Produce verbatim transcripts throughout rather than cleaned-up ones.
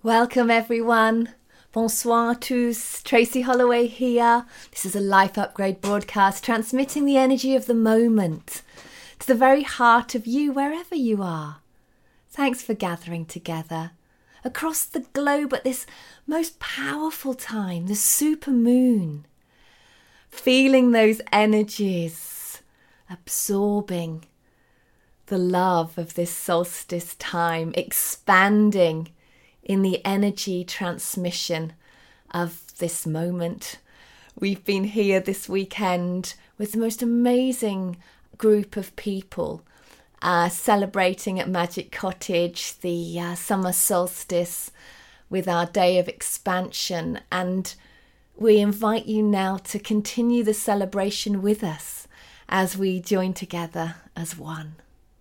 Welcome everyone. Bonsoir tous. Tracy Holloway here. This is a Life Upgrade broadcast transmitting the energy of the moment to the very heart of you wherever you are. Thanks for gathering together across the globe at this most powerful time, the super moon. Feeling those energies, absorbing the love of this solstice time, expanding in the energy transmission of this moment. We've been here this weekend with the most amazing group of people uh, celebrating at Magic Cottage the uh, summer solstice with our day of expansion, and we invite you now to continue the celebration with us as we join together as one.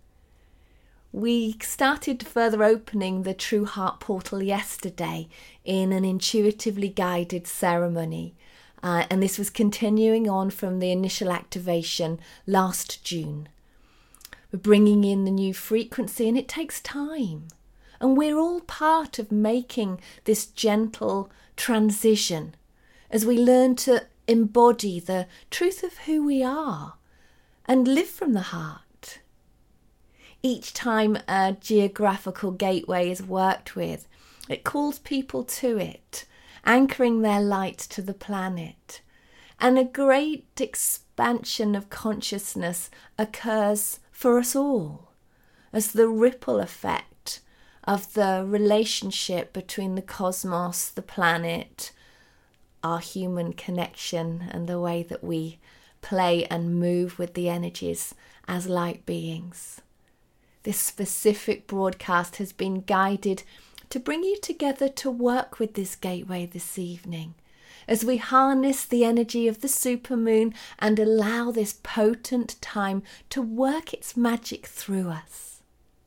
We started further opening the True Heart portal yesterday in an intuitively guided ceremony, uh, and this was continuing on from the initial activation last June. We're bringing in the new frequency, and it takes time, and we're all part of making this gentle transition as we learn to embody the truth of who we are and live from the heart. Each time a geographical gateway is worked with, it calls people to it, anchoring their light to the planet. And a great expansion of consciousness occurs for us all, as the ripple effect of the relationship between the cosmos, the planet, our human connection, and the way that we play and move with the energies as light beings. This specific broadcast has been guided to bring you together to work with this gateway this evening as we harness the energy of the supermoon and allow this potent time to work its magic through us.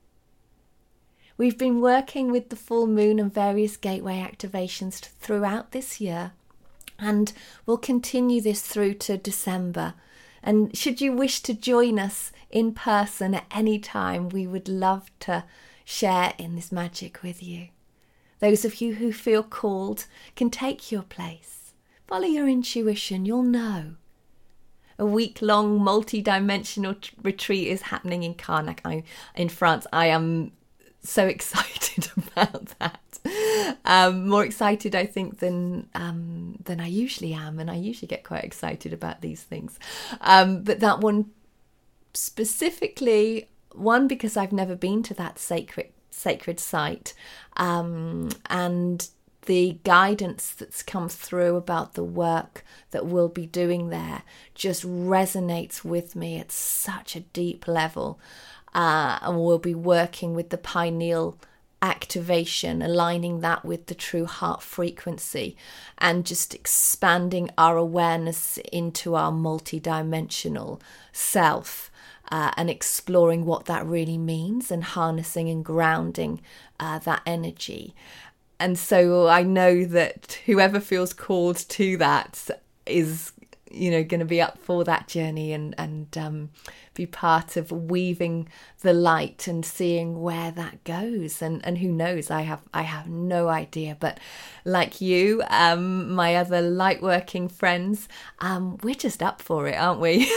We've been working with the full moon and various gateway activations throughout this year, and we'll continue this through to December. And should you wish to join us in person at any time, we would love to share in this magic with you. Those of you who feel called can take your place. Follow your intuition, you'll know. A week-long multi-dimensional t- retreat is happening in Carnac I, in France. I am so excited about that. Um, more excited, I think, than um, than I usually am, and I usually get quite excited about these things. Um, but that one specifically, one, because I've never been to that sacred sacred site, um, and the guidance that's come through about the work that we'll be doing there just resonates with me at such a deep level. Uh, and we'll be working with the pineal activation, aligning that with the true heart frequency, and just expanding our awareness into our multidimensional self, uh, and exploring what that really means and harnessing and grounding uh, that energy. And so I know that whoever feels called to that is, you know, going to be up for that journey and and um, be part of weaving the light and seeing where that goes. And and who knows? I have I have no idea. But like you, um, my other light-working friends, um, we're just up for it, aren't we?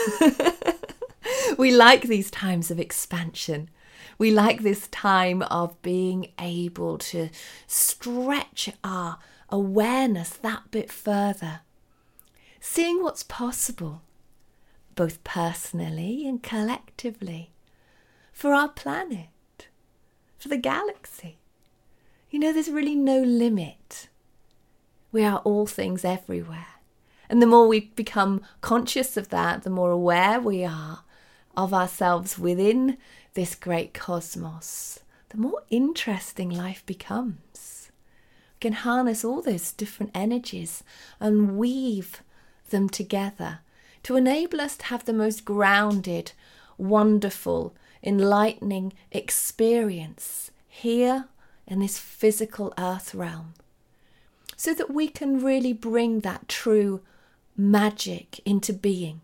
We like these times of expansion. We like this time of being able to stretch our awareness that bit further, seeing what's possible, both personally and collectively, for our planet, for the galaxy. You know, there's really no limit. We are all things everywhere. And the more we become conscious of that, the more aware we are of ourselves within this great cosmos, the more interesting life becomes. We can harness all those different energies and weave them together to enable us to have the most grounded, wonderful, enlightening experience here in this physical earth realm, so that we can really bring that true magic into being.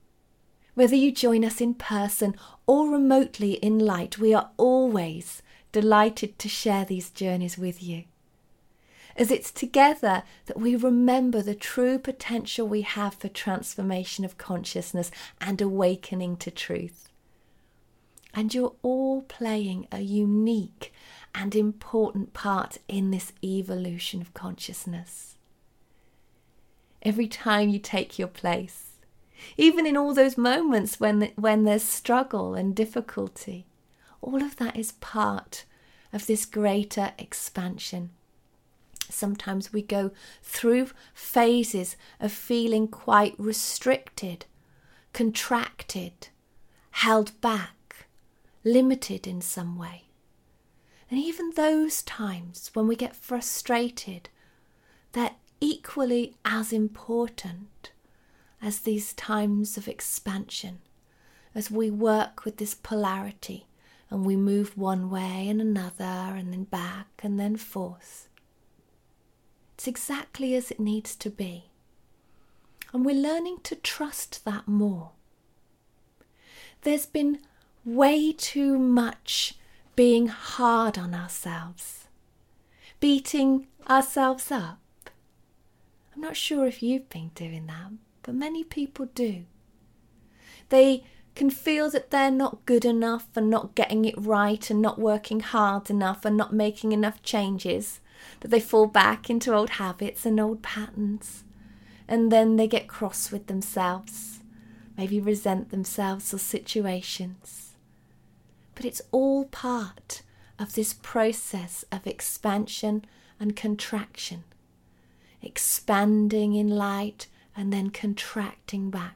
Whether you join us in person or remotely in light, we are always delighted to share these journeys with you, as it's together that we remember the true potential we have for transformation of consciousness and awakening to truth. And you're all playing a unique and important part in this evolution of consciousness. Every time you take your place, even in all those moments when, when there's struggle and difficulty, all of that is part of this greater expansion. Sometimes we go through phases of feeling quite restricted, contracted, held back, limited in some way. And even those times when we get frustrated, they're equally as important as these times of expansion, as we work with this polarity and we move one way and another and then back and then forth. It's exactly as it needs to be. And we're learning to trust that more. There's been way too much being hard on ourselves, beating ourselves up. I'm not sure if you've been doing that, but many people do. They can feel that they're not good enough and not getting it right and not working hard enough and not making enough changes, that they fall back into old habits and old patterns. And then they get cross with themselves, maybe resent themselves or situations. But it's all part of this process of expansion and contraction. Expanding in light and then contracting back.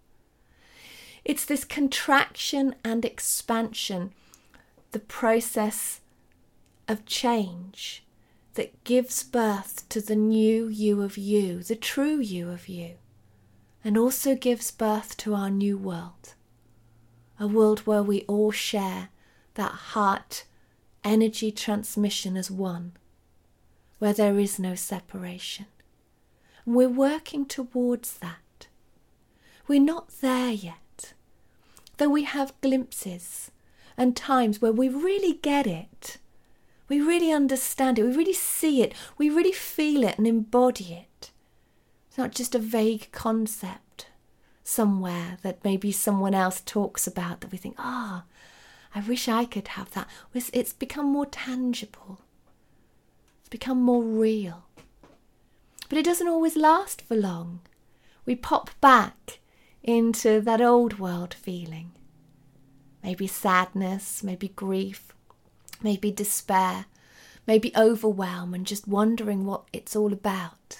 It's this contraction and expansion, the process of change, that gives birth to the new you of you, the true you of you, and also gives birth to our new world, a world where we all share that heart energy transmission as one, where there is no separation. And we're working towards that. We're not there yet, though we have glimpses and times where we really get it. We really understand it, we really see it, we really feel it and embody it. It's not just a vague concept somewhere that maybe someone else talks about that we think, ah, I wish I could have that. It's become more tangible. It's become more real. But it doesn't always last for long. We pop back into that old world feeling. Maybe sadness, maybe grief, maybe despair, maybe overwhelm and just wondering what it's all about.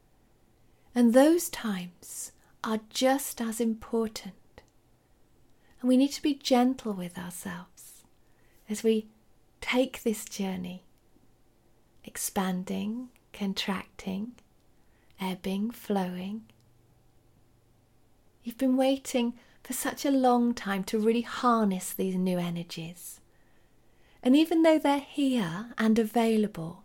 And those times are just as important. And we need to be gentle with ourselves as we take this journey, expanding, contracting, ebbing, flowing. You've been waiting for such a long time to really harness these new energies. And even though they're here and available,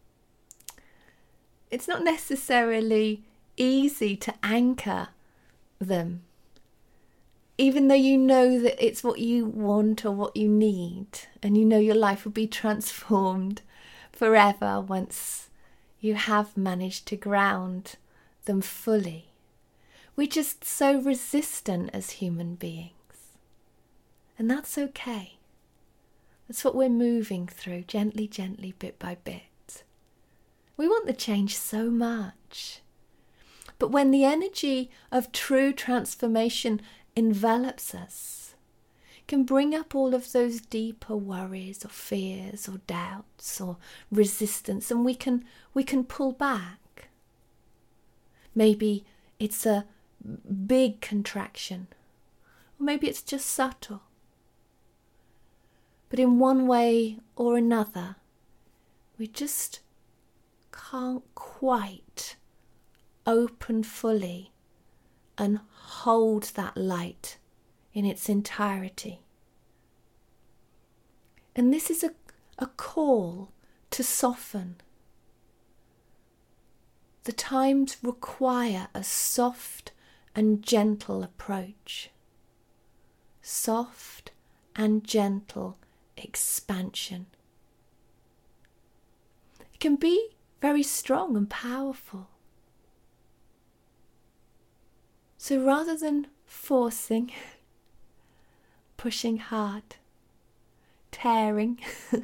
it's not necessarily easy to anchor them. Even though you know that it's what you want or what you need, and you know your life will be transformed forever once you have managed to ground them fully. We're just so resistant as human beings. And that's okay. That's what we're moving through, gently, gently, bit by bit. We want the change so much. But when the energy of true transformation envelops us, it can bring up all of those deeper worries or fears or doubts or resistance, and we can we can pull back. Maybe it's a big contraction, or maybe it's just subtle. But in one way or another, we just can't quite open fully and hold that light in its entirety. And this is a, a call to soften. The times require a soft and gentle approach. Soft and gentle expansion can be very strong and powerful. So rather than forcing, pushing hard, tearing,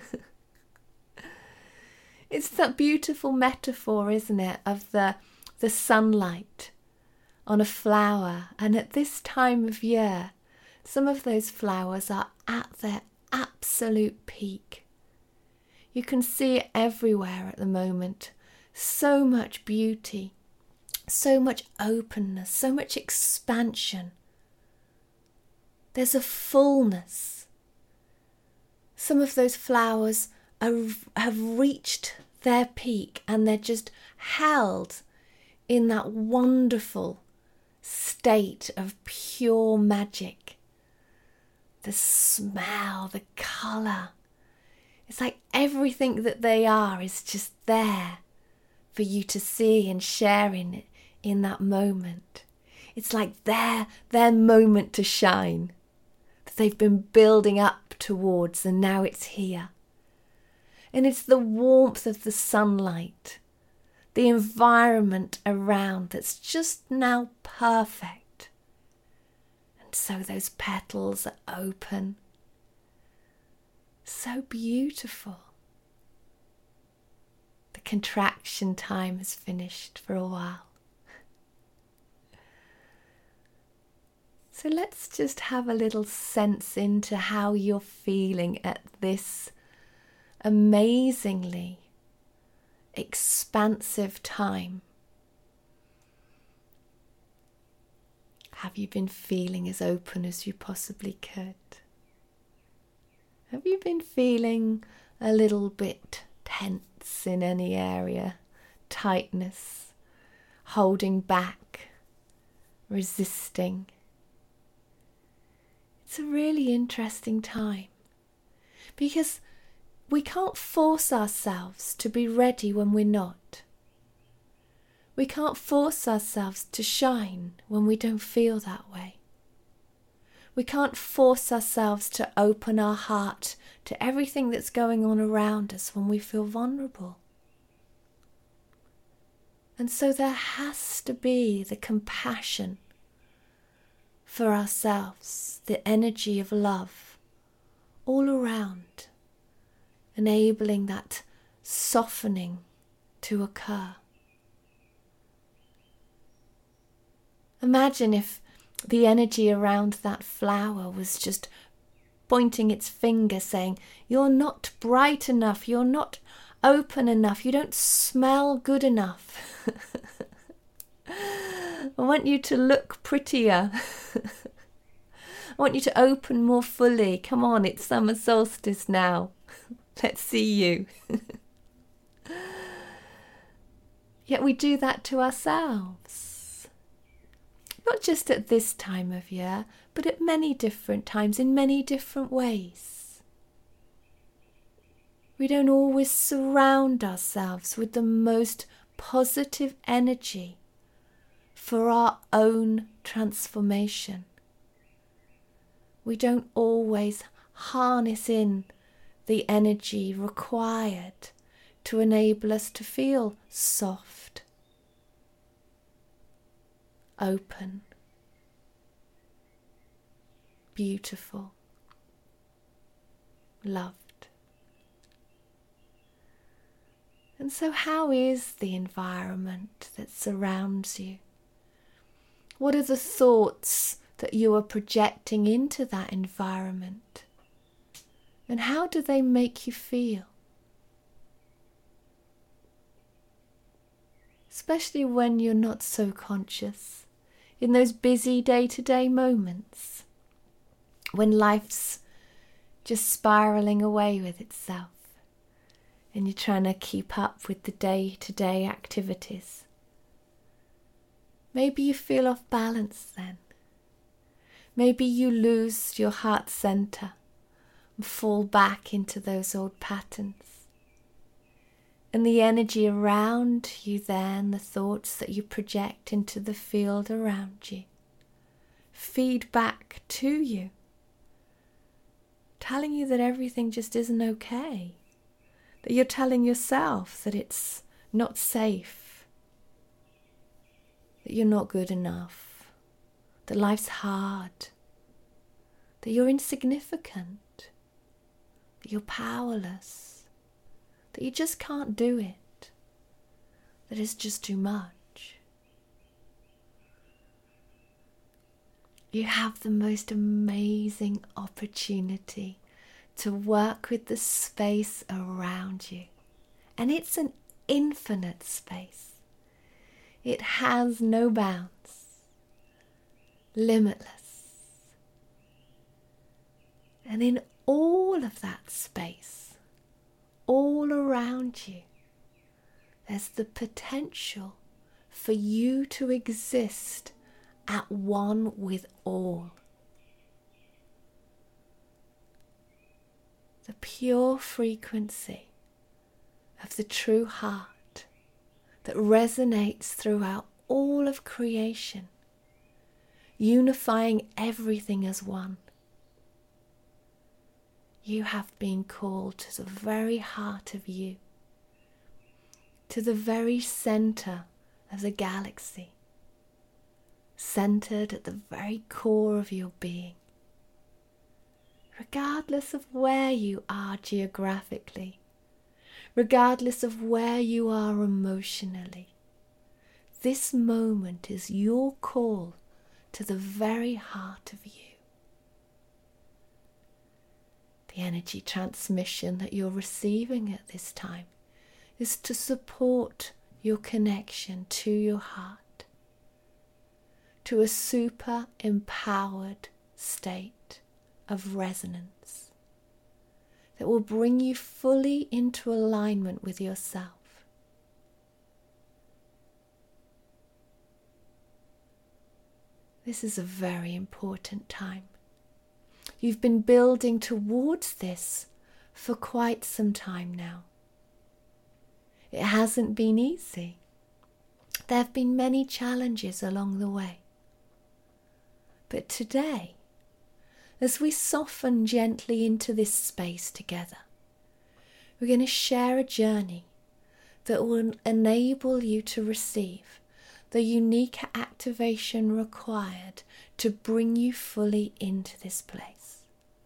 it's that beautiful metaphor, isn't it, of the, the sunlight on a flower. And at this time of year, some of those flowers are at their absolute peak. You can see it everywhere at the moment. So much beauty, so much openness, so much expansion. There's a fullness. Some of those flowers are, have reached their peak and they're just held in that wonderful state of pure magic. The smell, the colour. It's like everything that they are is just there for you to see and share in it in that moment. It's like their, their moment to shine that they've been building up towards, and now it's here. And it's the warmth of the sunlight, the environment around that's just now perfect. And so those petals are open. So beautiful. The contraction time has finished for a while. So let's just have a little sense into how you're feeling at this amazingly expansive time. Have you been feeling as open as you possibly could? Have you been feeling a little bit tense in any area? Tightness, holding back, resisting? It's a really interesting time because we can't force ourselves to be ready when we're not. We can't force ourselves to shine when we don't feel that way. We can't force ourselves to open our heart to everything that's going on around us when we feel vulnerable. And so there has to be the compassion for ourselves, the energy of love all around, enabling that softening to occur. Imagine if the energy around that flower was just pointing its finger saying, you're not bright enough, you're not open enough, you don't smell good enough. I want you to look prettier. I want you to open more fully. Come on, it's summer solstice now. Let's see you. Yet we do that to ourselves. Not just at this time of year, but at many different times, in many different ways. We don't always surround ourselves with the most positive energy for our own transformation. We don't always harness in the energy required to enable us to feel soft, open, beautiful, loved. And so how is the environment that surrounds you? What are the thoughts that you are projecting into that environment? And how do they make you feel? Especially when you're not so conscious, in those busy day-to-day moments, when life's just spiraling away with itself, and you're trying to keep up with the day-to-day activities. Maybe you feel off balance then. Maybe you lose your heart center and fall back into those old patterns. And the energy around you then, the thoughts that you project into the field around you, feed back to you, telling you that everything just isn't okay, that you're telling yourself that it's not safe, that you're not good enough, that life's hard, that you're insignificant, that you're powerless, that you just can't do it, that it's just too much. You have the most amazing opportunity to work with the space around you. And it's an infinite space. It has no bounds, limitless. And in all of that space, all around you, there's the potential for you to exist at one with all. The pure frequency of the true heart that resonates throughout all of creation, unifying everything as one. You have been called to the very heart of you, to the very center of the galaxy, centered at the very core of your being. Regardless of where you are geographically, regardless of where you are emotionally, this moment is your call to the very heart of you. The energy transmission that you're receiving at this time is to support your connection to your heart, to a super empowered state of resonance that will bring you fully into alignment with yourself. This is a very important time. You've been building towards this for quite some time now. It hasn't been easy. There have been many challenges along the way. But today, as we soften gently into this space together, we're going to share a journey that will enable you to receive the unique activation required to bring you fully into this place.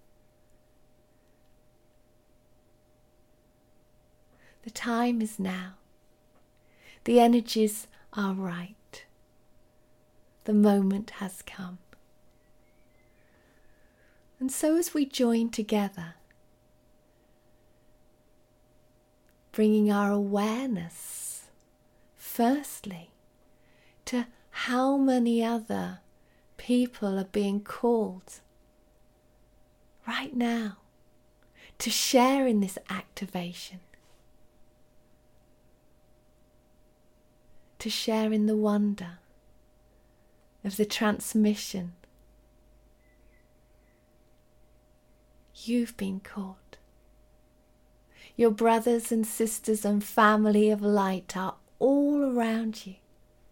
The time is now. The energies are right. The moment has come. And so as we join together, bringing our awareness, firstly, to how many other people are being called right now to share in this activation, to share in the wonder of the transmission. You've been called. Your brothers and sisters and family of light are all around you.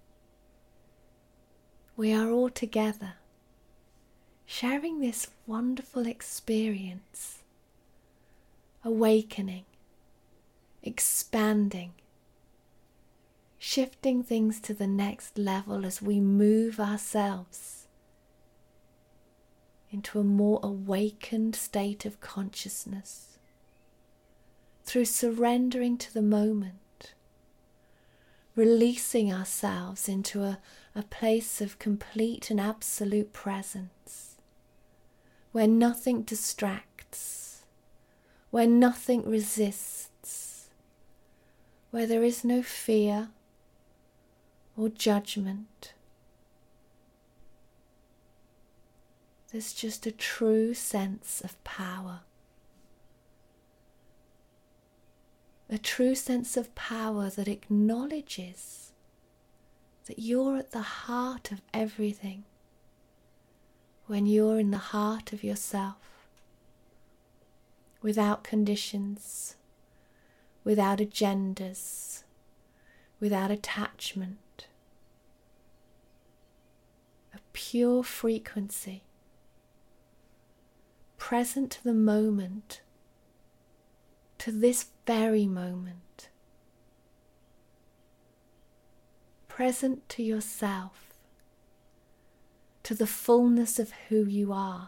We are all together, sharing this wonderful experience, awakening, expanding, shifting things to the next level as we move ourselves into a more awakened state of consciousness, through surrendering to the moment, releasing ourselves into a, a place of complete and absolute presence, where nothing distracts, where nothing resists, where there is no fear or judgment. There's just a true sense of power. A true sense of power that acknowledges that you're at the heart of everything when you're in the heart of yourself, without conditions, without agendas, without attachment. A pure frequency, present to the moment, to this very moment, present to yourself, to the fullness of who you are,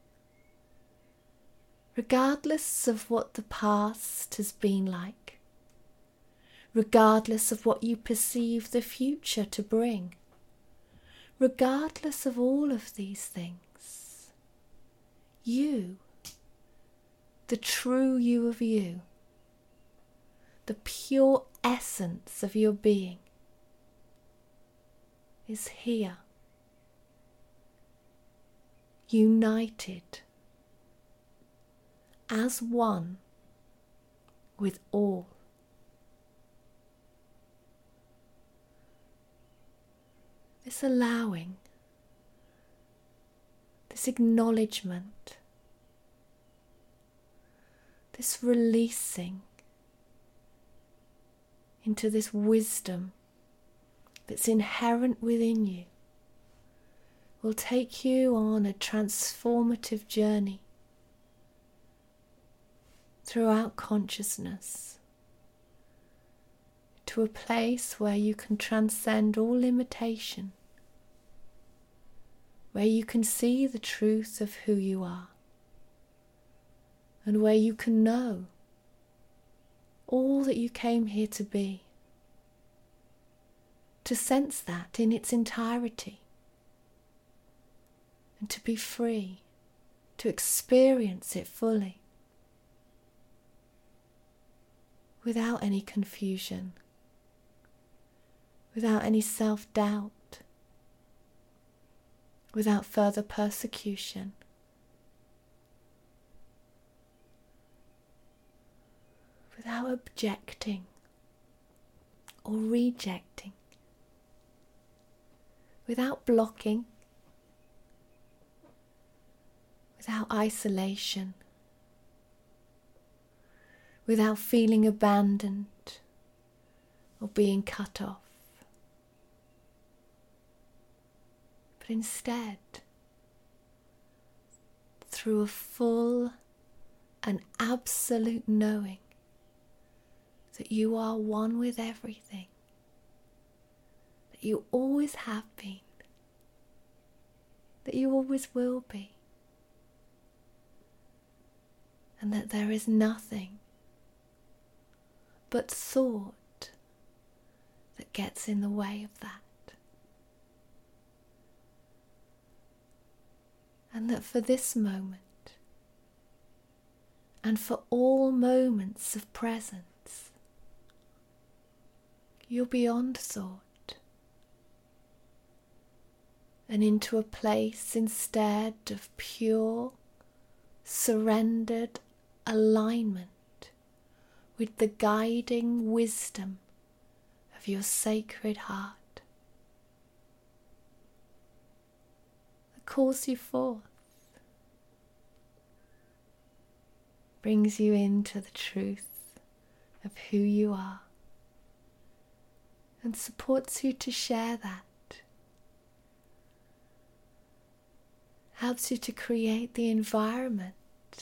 regardless of what the past has been like, regardless of what you perceive the future to bring, regardless of all of these things, you, the true you of you, the pure essence of your being, is here, united as one with all. This allowing, this acknowledgement, this releasing into this wisdom that's inherent within you will take you on a transformative journey throughout consciousness to a place where you can transcend all limitation, where you can see the truth of who you are, and where you can know all that you came here to be, to sense that in its entirety, and to be free, to experience it fully, without any confusion, without any self-doubt, without further persecution. Without objecting or rejecting, without blocking, without isolation, without feeling abandoned or being cut off, but instead through a full and absolute knowing that you are one with everything, that you always have been, that you always will be, and that there is nothing but thought that gets in the way of that. And that for this moment, and for all moments of presence, you're beyond thought, and into a place instead of pure, surrendered alignment with the guiding wisdom of your sacred heart that calls you forth, brings you into the truth of who you are, and supports you to share that, helps you to create the environment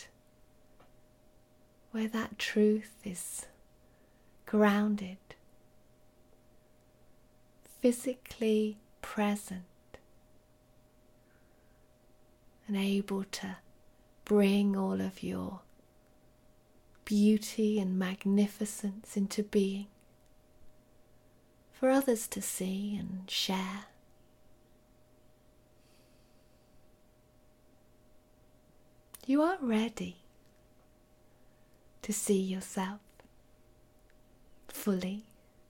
where that truth is grounded, physically present, and able to bring all of your beauty and magnificence into being for others to see and share. You are ready to see yourself fully,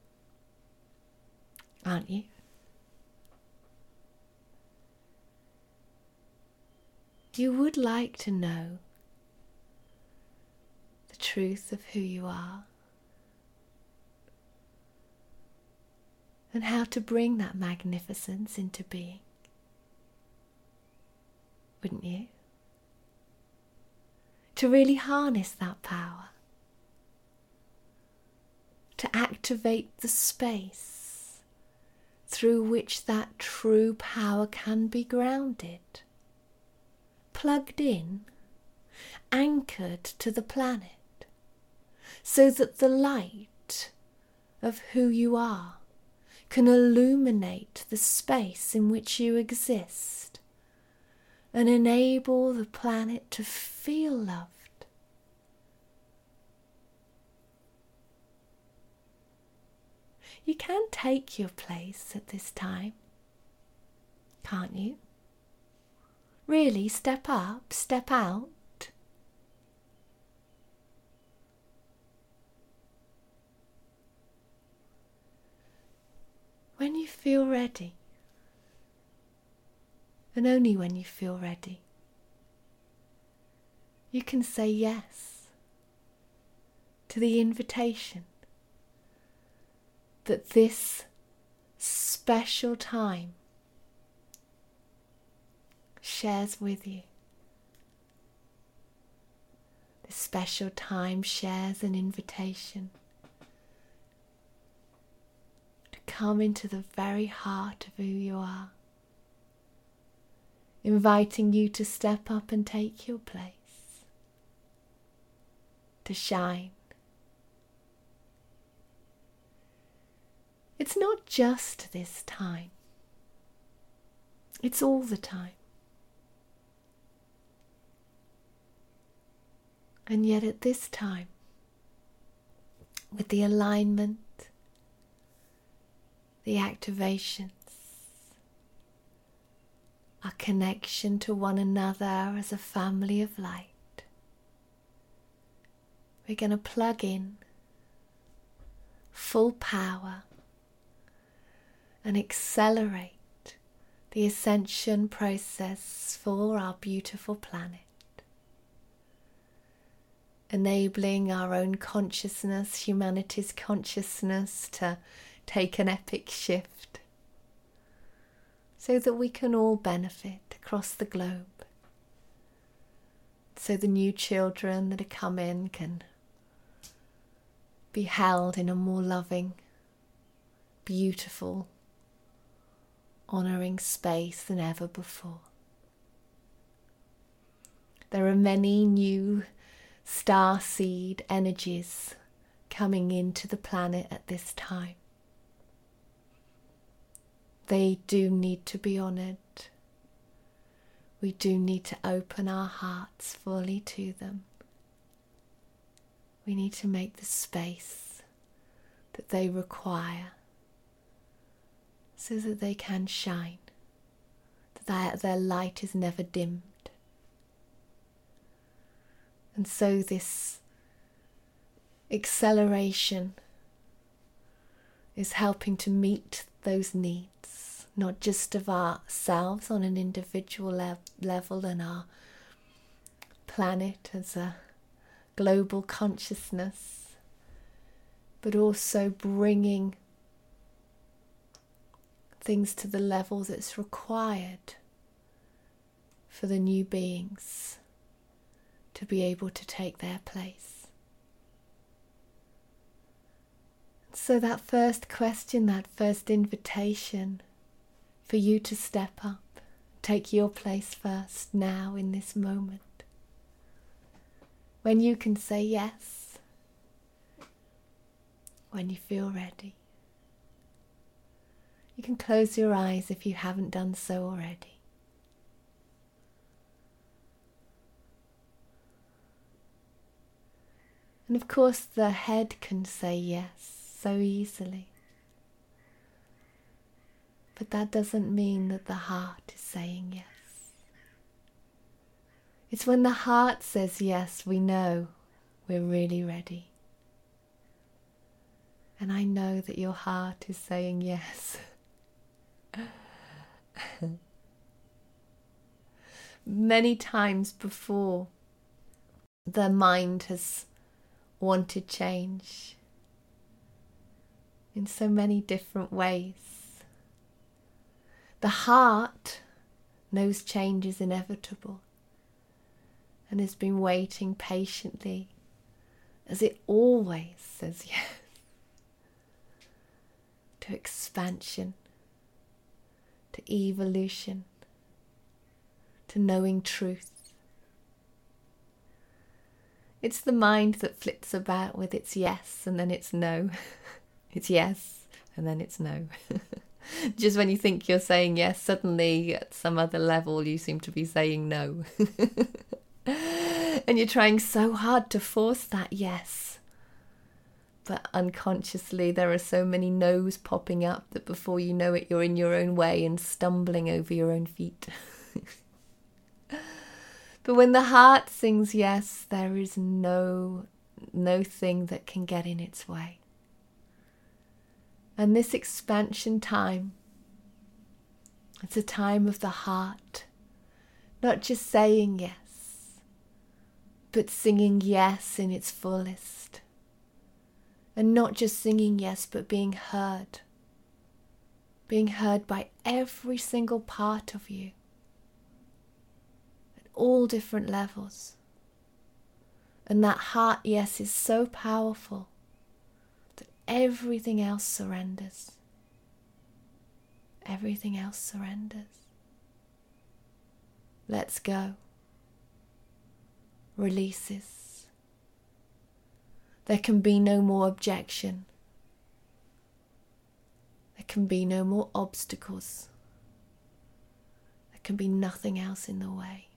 aren't you? You would like to know the truth of who you are and how to bring that magnificence into being, wouldn't you? To really harness that power, to activate the space through which that true power can be grounded, plugged in, anchored to the planet, so that the light of who you are can illuminate the space in which you exist and enable the planet to feel loved. You can take your place at this time, can't you? Really, step up, step out. When you feel ready, and only when you feel ready, you can say yes to the invitation that this special time shares with you. This special time shares an invitation to come into the very heart of who you are, inviting you to step up and take your place, to shine. It's not just this time, it's all the time. And yet at this time, with the alignment, the activations, our connection to one another as a family of light, we're going to plug in full power and accelerate the ascension process for our beautiful planet, enabling our own consciousness, humanity's consciousness, to take an epic shift so that we can all benefit across the globe, so the new children that are coming can be held in a more loving, beautiful, honouring space than ever before. There are many new star seed energies coming into the planet at this time. They do need to be honoured. We do need to open our hearts fully to them. We need to make the space that they require so that they can shine, that their light is never dimmed. And so this acceleration is helping to meet those needs, not just of ourselves on an individual le- level and our planet as a global consciousness, but also bringing things to the level that's required for the new beings to be able to take their place. So that first question, that first invitation for you to step up, take your place first now in this moment. When you can say yes, when you feel ready. You can close your eyes if you haven't done so already. And of course the head can say yes so easily. But that doesn't mean that the heart is saying yes. It's when the heart says yes, we know we're really ready. And I know that your heart is saying yes. Many times before, the mind has wanted change in so many different ways. The heart knows change is inevitable and has been waiting patiently, as it always says yes, to expansion, to evolution, to knowing truth. It's the mind that flips about with its yes and then it's no. It's yes and then it's no. Just when you think you're saying yes, suddenly at some other level you seem to be saying no. And you're trying so hard to force that yes. But unconsciously there are so many no's popping up that before you know it, you're in your own way and stumbling over your own feet. But when the heart sings yes, there is no, no thing that can get in its way. And this expansion time, it's a time of the heart, not just saying yes, but singing yes in its fullest. And not just singing yes, but being heard. Being heard by every single part of you. At all different levels. And that heart yes is so powerful that everything else surrenders. Everything else surrenders. Lets go. Releases. There can be no more objection. There can be no more obstacles. There can be nothing else in the way.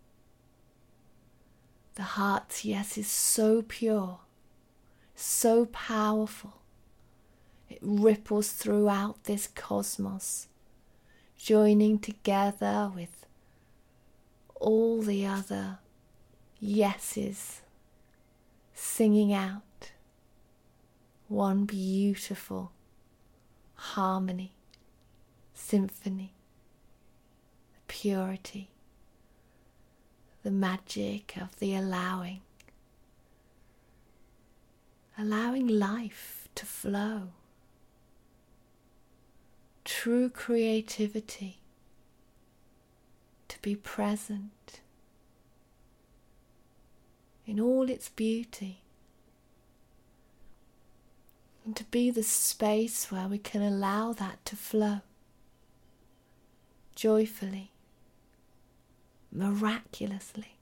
The heart's yes is so pure, so powerful. It ripples throughout this cosmos, joining together with all the other yeses, singing out one beautiful harmony, symphony, the purity, the magic of the allowing, allowing life to flow, true creativity to be present in all its beauty, and to be the space where we can allow that to flow joyfully, miraculously.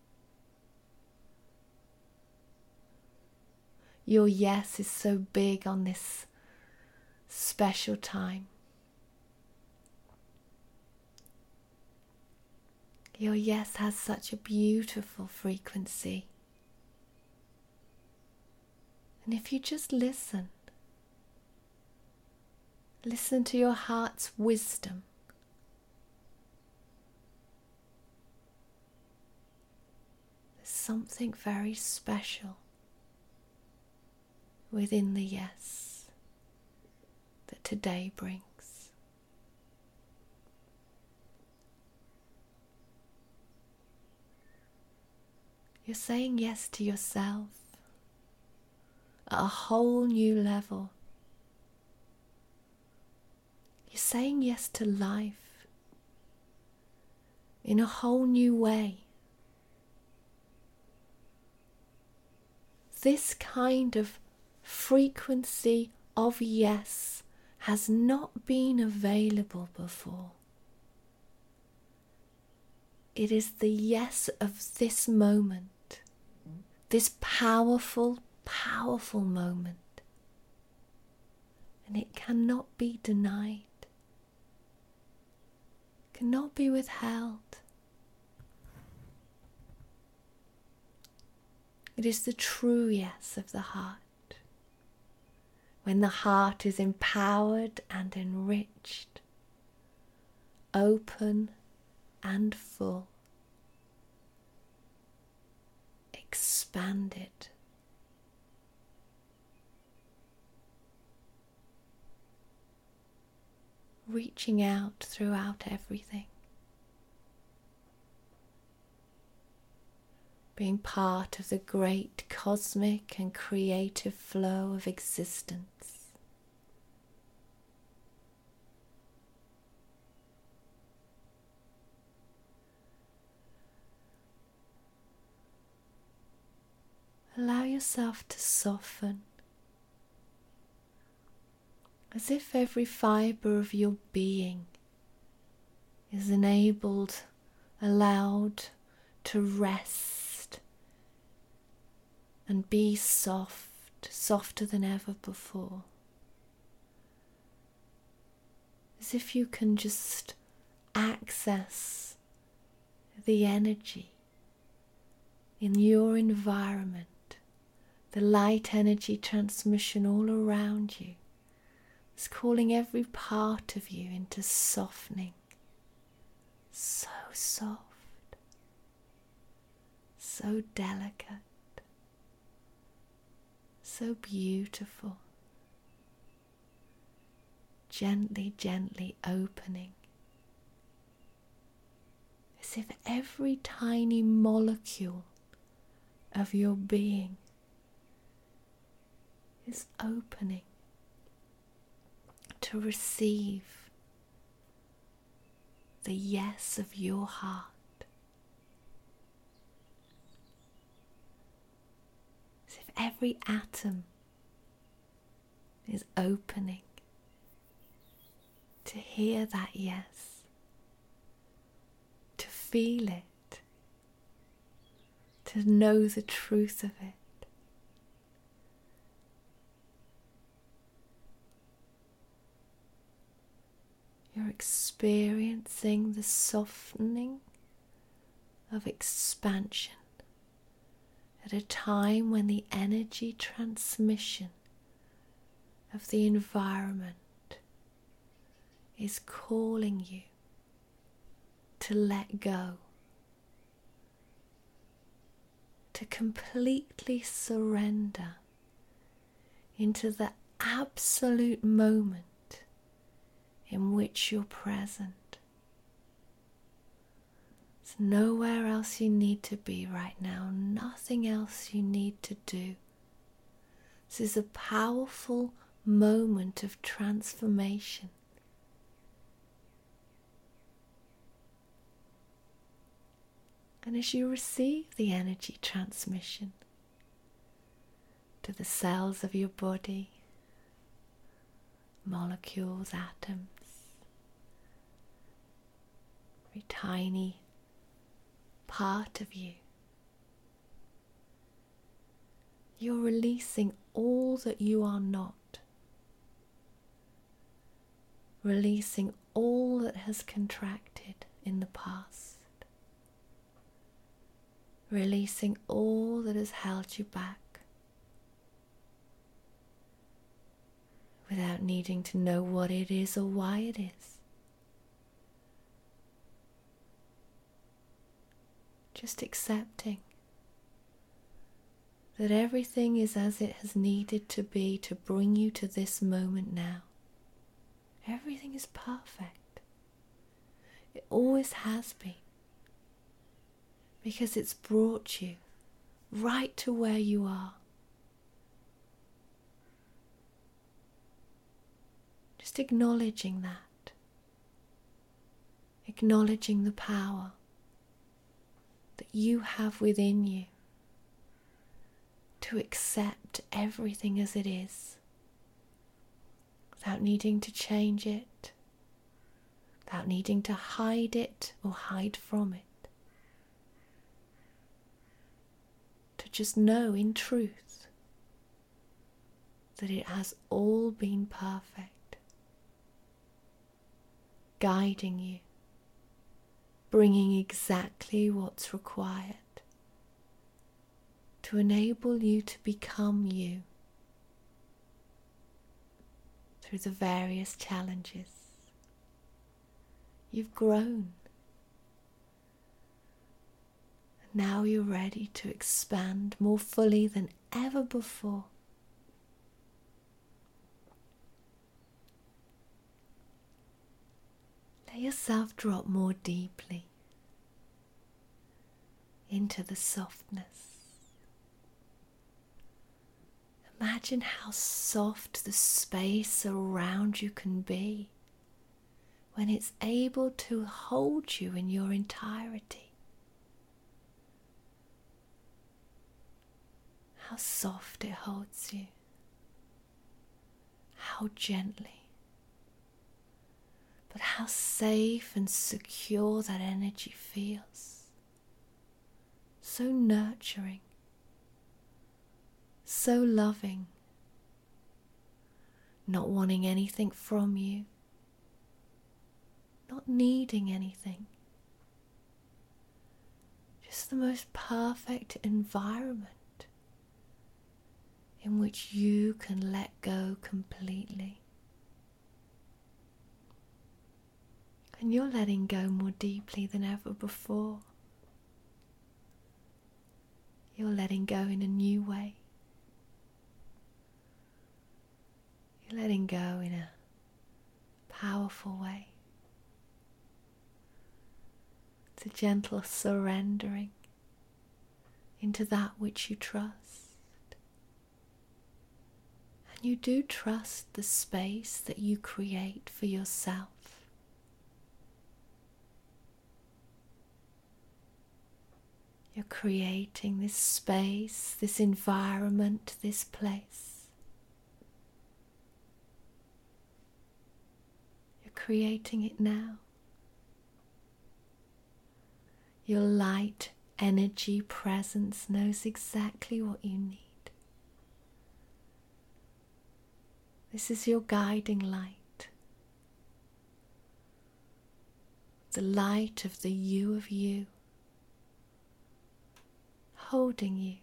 Your yes is so big on this special time. Your yes has such a beautiful frequency. And if you just listen, listen to your heart's wisdom. There's something very special within the yes that today brings. You're saying yes to yourself at a whole new level. You're saying yes to life in a whole new way. This kind of frequency of yes has not been available before. It is the yes of this moment, this powerful, powerful moment, and it cannot be denied. Cannot be withheld. It is the true yes of the heart. When the heart is empowered and enriched, open and full, expanded. Reaching out throughout everything, being part of the great cosmic and creative flow of existence. Allow yourself to soften, as if every fibre of your being is enabled, allowed to rest and be soft, softer than ever before. As if you can just access the energy in your environment, the light energy transmission all around you. It's calling every part of you into softening. So soft, so delicate, so beautiful. Gently, gently opening. As if every tiny molecule of your being is opening to receive the yes of your heart. As if every atom is opening to hear that yes, to feel it, to know the truth of it. You're experiencing the softening of expansion at a time when the energy transmission of the environment is calling you to let go, to completely surrender into the absolute moment in which you're present. There's nowhere else you need to be right now, nothing else you need to do. This is a powerful moment of transformation. And as you receive the energy transmission to the cells of your body, molecules, atoms, every tiny part of you, you're releasing all that you are not, releasing all that has contracted in the past, releasing all that has held you back, without needing to know what it is or why it is. Just accepting that everything is as it has needed to be to bring you to this moment now. Everything is perfect. It always has been. Because it's brought you right to where you are. Just acknowledging that. Acknowledging the power that you have within you to accept everything as it is, without needing to change it, without needing to hide it or hide from it. To just know in truth that it has all been perfect, guiding you, bringing exactly what's required to enable you to become you through the various challenges. You've grown. Now you're ready to expand more fully than ever before. Let yourself drop more deeply into the softness. Imagine how soft the space around you can be when it's able to hold you in your entirety. How soft it holds you, how gently, but how safe and secure that energy feels. So nurturing, so loving, not wanting anything from you, not needing anything. Just the most perfect environment in which you can let go completely. And you're letting go more deeply than ever before. You're letting go in a new way. You're letting go in a powerful way. It's a gentle surrendering into that which you trust. And you do trust the space that you create for yourself. You're creating this space, this environment, this place. You're creating it now. Your light, energy, presence knows exactly what you need. This is your guiding light. The light of the you of you, holding you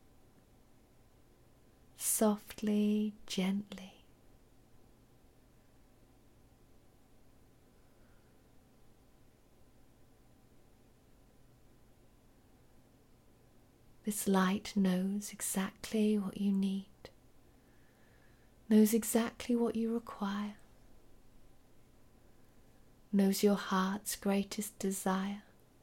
softly, gently. This light knows exactly what you need, knows exactly what you require, knows your heart's greatest desire.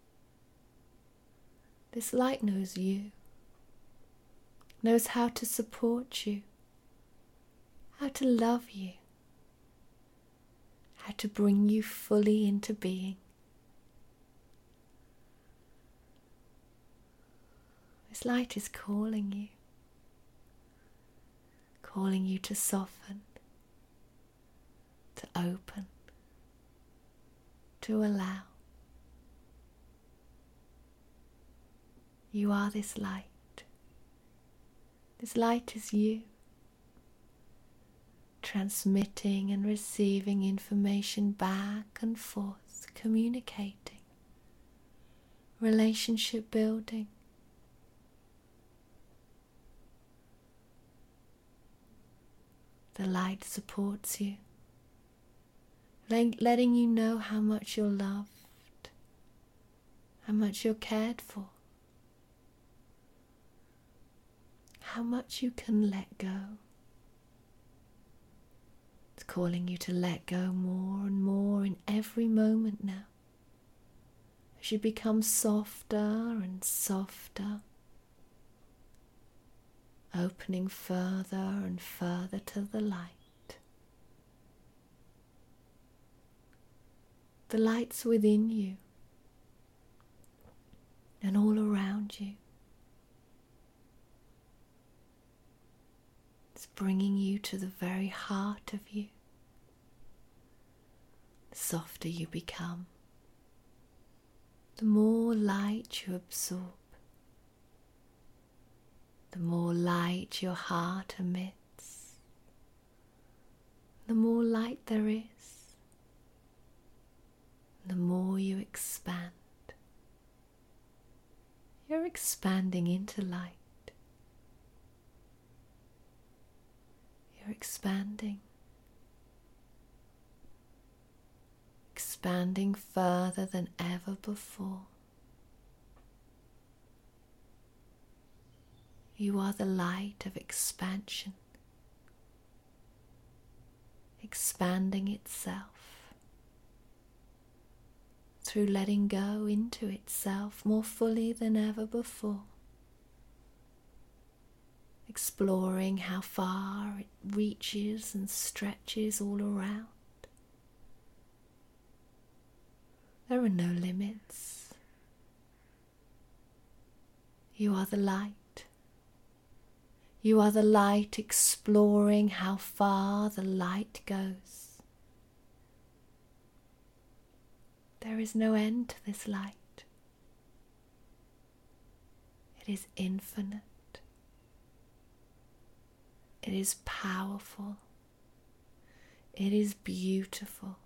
This light knows you, knows how to support you, how to love you, how to bring you fully into being. This light is calling you, calling you to soften, to open, to allow. You are this light. This light is you, transmitting and receiving information back and forth, communicating, relationship building. The light supports you, letting you know how much you're loved, how much you're cared for, how much you can let go. It's calling you to let go more and more in every moment now, as you become softer and softer, opening further and further to the light. The light's within you and all around you. It's bringing you to the very heart of you. The softer you become, the more light you absorb. The more light your heart emits, the more light there is, the more you expand. You're expanding into light. You're expanding, expanding further than ever before. You are the light of expansion, expanding itself through letting go into itself more fully than ever before, exploring how far it reaches and stretches all around. There are no limits. You are the light. You are the light, exploring how far the light goes. There is no end to this light. It is infinite. It is powerful. It is beautiful.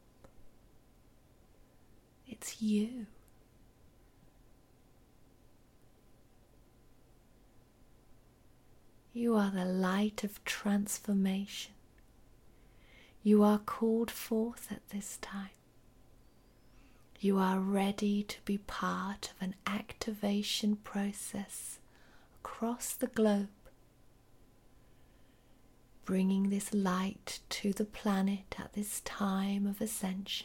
It's you. You are the light of transformation. You are called forth at this time. You are ready to be part of an activation process across the globe, bringing this light to the planet at this time of ascension,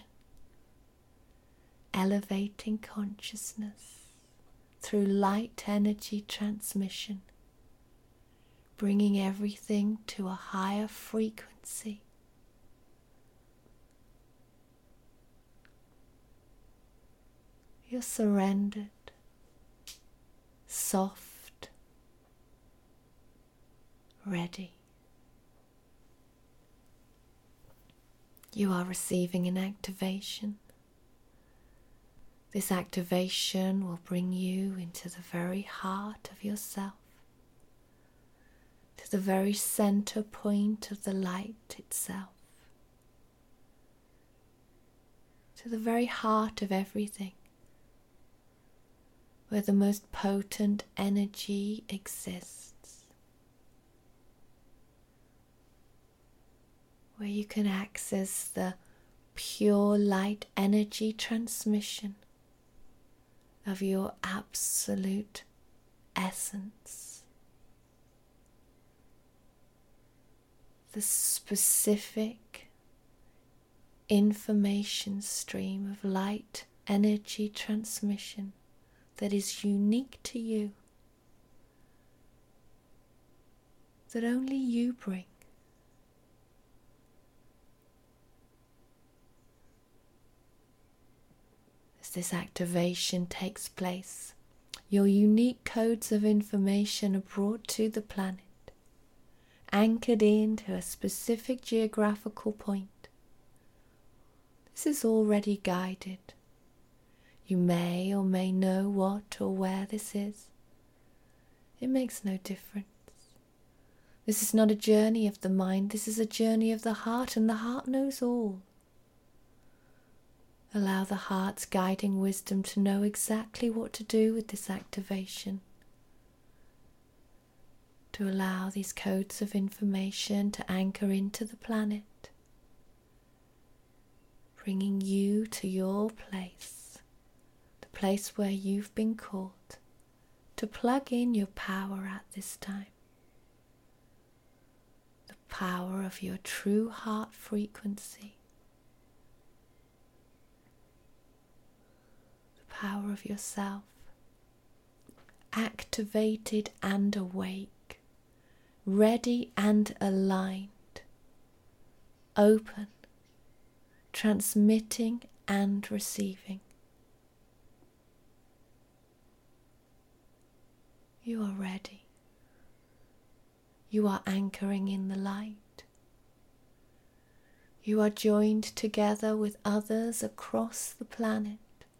elevating consciousness through light energy transmission, bringing everything to a higher frequency. You're surrendered, soft, ready. You are receiving an activation. This activation will bring you into the very heart of yourself, to the very center point of the light itself, to the very heart of everything, where the most potent energy exists, where you can access the pure light energy transmission of your absolute essence, the specific information stream of light energy transmission that is unique to you, that only you bring. As this activation takes place, your unique codes of information are brought to the planet, anchored into a specific geographical point. This is already guided. You may or may know what or where this is. It makes no difference. This is not a journey of the mind, this is a journey of the heart, and the heart knows all. Allow the heart's guiding wisdom to know exactly what to do with this activation. To allow these codes of information to anchor into the planet, bringing you to your place. Place where you've been called to plug in your power at this time. The power of your true heart frequency. The power of yourself, activated and awake, ready and aligned, open, transmitting and receiving. You are ready. You are anchoring in the light. You are joined together with others across the planet.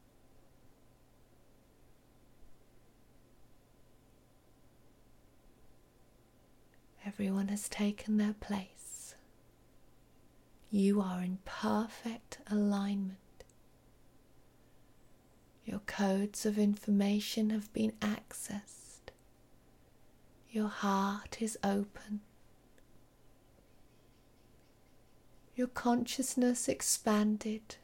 Everyone has taken their place. You are in perfect alignment. Your codes of information have been accessed. Your heart is open. Your consciousness expanded.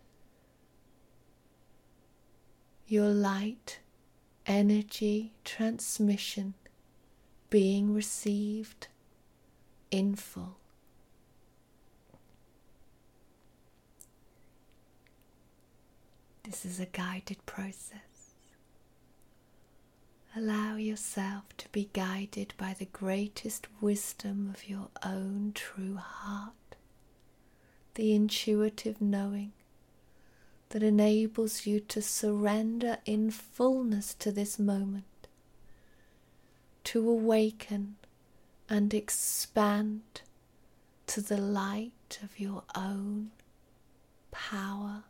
Your light energy transmission being received in full. This is a guided process. Allow yourself to be guided by the greatest wisdom of your own true heart, the intuitive knowing that enables you to surrender in fullness to this moment, to awaken and expand to the light of your own power,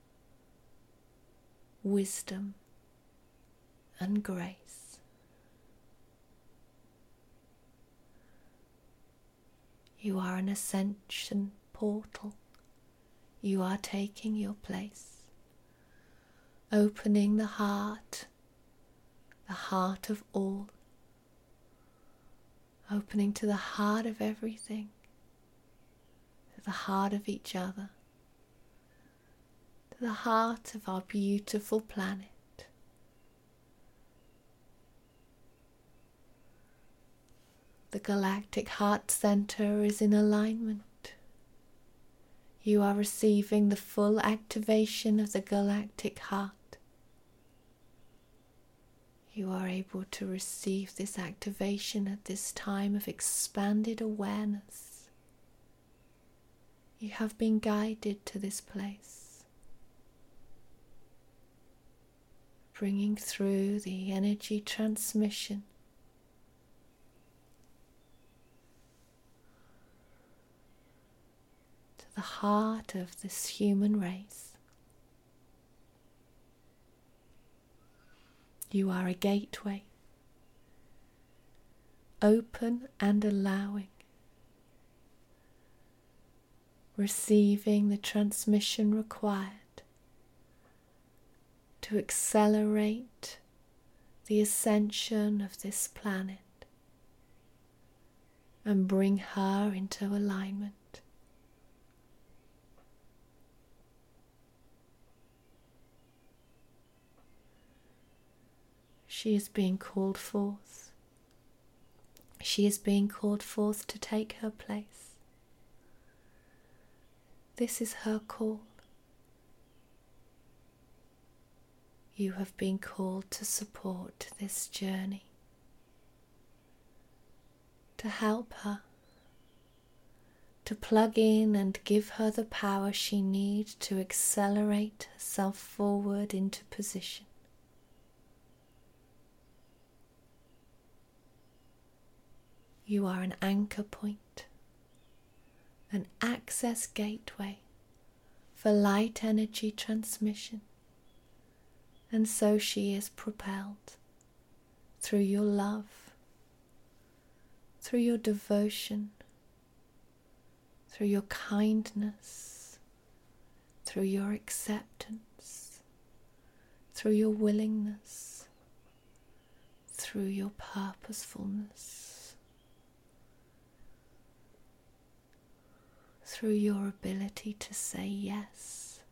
wisdom, and grace. You are an ascension portal. You are taking your place, opening the heart, the heart of all, opening to the heart of everything, to the heart of each other, to the heart of our beautiful planet. The galactic heart center is in alignment. You are receiving the full activation of the galactic heart. You are able to receive this activation at this time of expanded awareness. You have been guided to this place, bringing through the energy transmission the heart of this human race. You are a gateway, open and allowing, receiving the transmission required to accelerate the ascension of this planet and bring her into alignment. She is being called forth. She is being called forth to take her place. This is her call. You have been called to support this journey, to help her, to plug in and give her the power she needs to accelerate herself forward into position. You are an anchor point, an access gateway for light energy transmission, and so she is propelled through your love, through your devotion, through your kindness, through your acceptance, through your willingness, through your purposefulness, through your ability to say yes,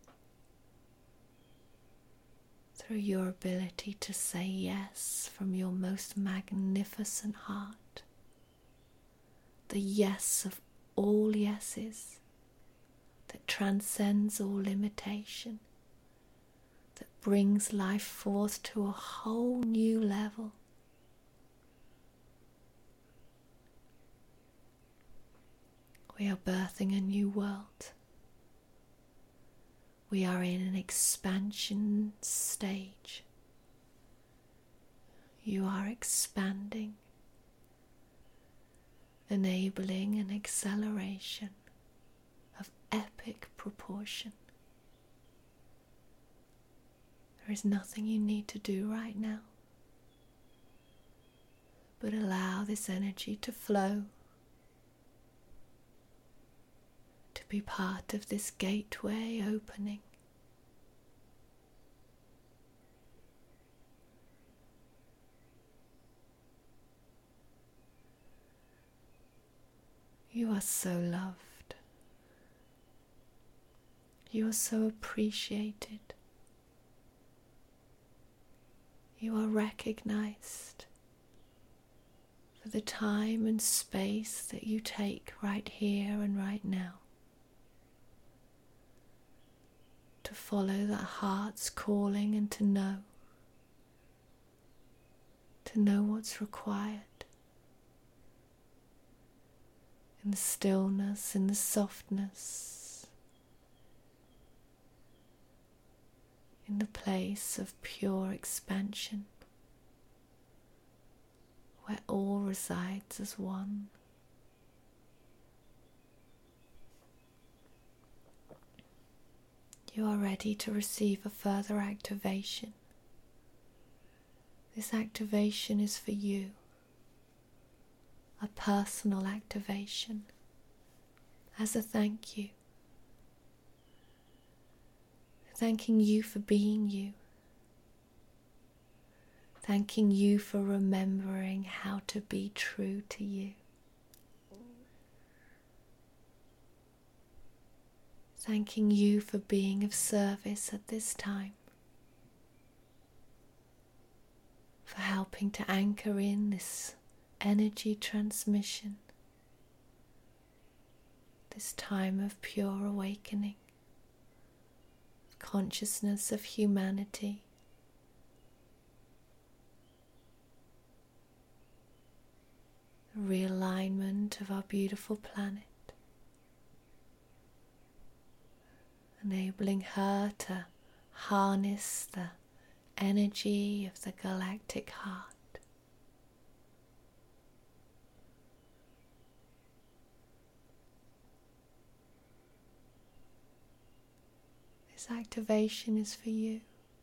through your ability to say yes from your most magnificent heart, the yes of all yeses that transcends all limitation, that brings life forth to a whole new level. We are birthing a new world. We are in an expansion stage. You are expanding, enabling an acceleration of epic proportion. There is nothing you need to do right now, but allow this energy to flow, to be part of this gateway opening. You are so loved. You are so appreciated. You are recognized for the time and space that you take right here and right now to follow that heart's calling and to know, to know what's required. In the stillness, in the softness, in the place of pure expansion, where all resides as one. You are ready to receive a further activation. This activation is for you, a personal activation. as a thank you. Thanking you for being you. Thanking you for remembering how to be true to you. Thanking you for being of service at this time. For helping to anchor in this energy transmission. This time of pure awakening. Consciousness of humanity. Realignment of our beautiful planet, enabling her to harness the energy of the galactic heart. This activation is for you.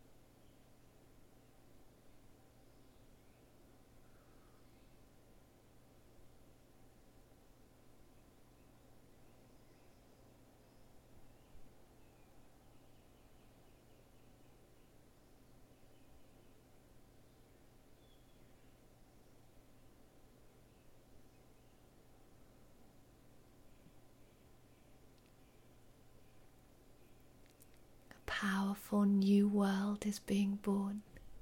Powerful new world is being born,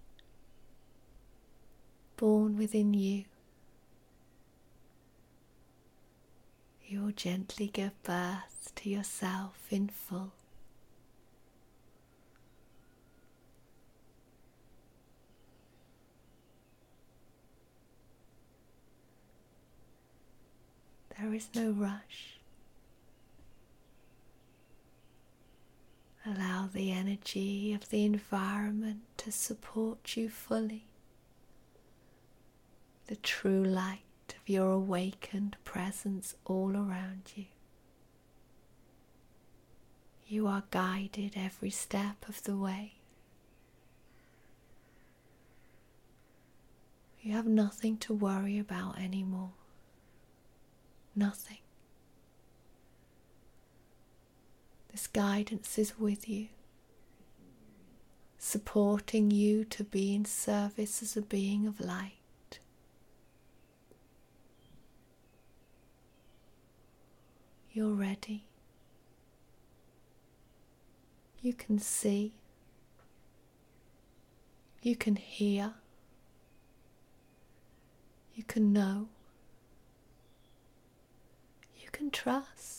born within you. You will gently give birth to yourself in full. There is no rush. Allow the energy of the environment to support you fully. The true light of your awakened presence all around you. You are guided every step of the way. You have nothing to worry about anymore. Nothing. This guidance is with you, supporting you to be in service as a being of light. You're ready. You can see. You can hear. You can know. You can trust.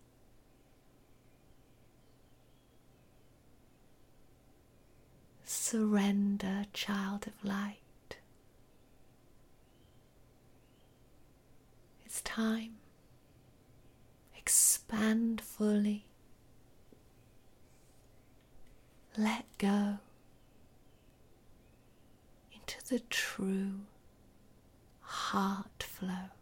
Surrender, child of light. It's time. Expand fully. Let go into the true heart flow.